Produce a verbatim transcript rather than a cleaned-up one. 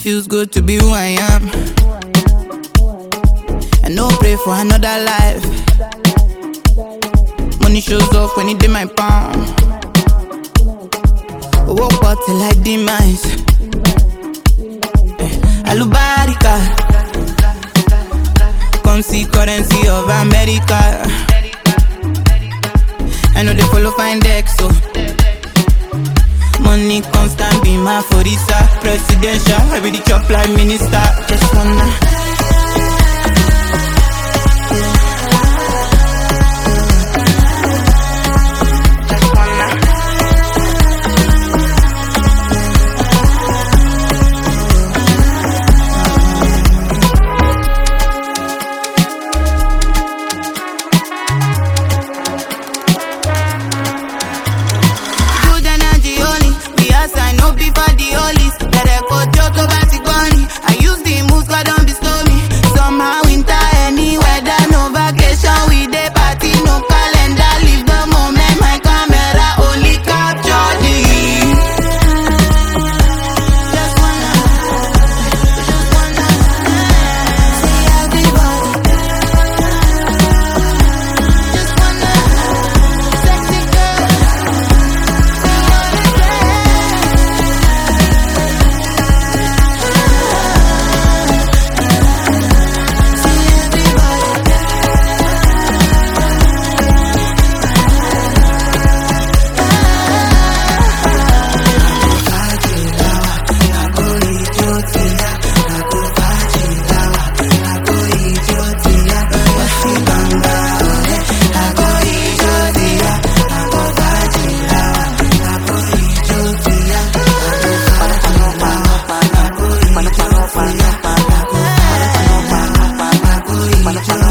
feels good to be who I am. I no pray for another life. Money shows off when it in my palm. Woke up till I demise. Alubarika, come see currency of America. I know they follow fine deck, so money constant be my forisa. Presidential, I be the chop like minister. Just wanna Wanna